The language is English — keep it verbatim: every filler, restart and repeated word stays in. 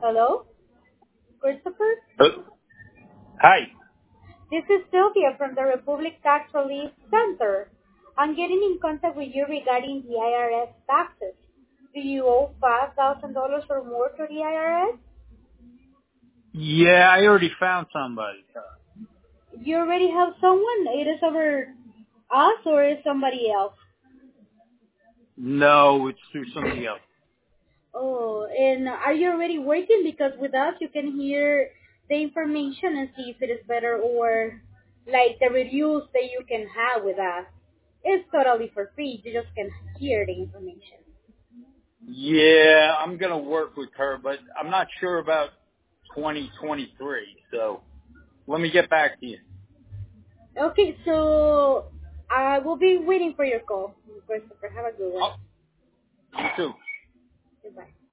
Hello, Christopher? Uh, Hi. This is Sylvia from the Republic Tax Relief Center. I'm getting in contact with you regarding the I R S taxes. Do you owe five thousand dollars or more to the I R S? Yeah, I already found somebody. You already have someone? It is over us or is somebody else? No, it's through somebody else. Oh, and are you already working? Because with us you can hear the information and see if it is better or like the reviews that you can have with us. It's totally for free. You just can hear the information. Yeah, I'm gonna work with her, but I'm not sure about twenty twenty-three. So let me get back to you. Okay, so I will be waiting for your call, Christopher. Have a good one. Oh, you too. Goodbye.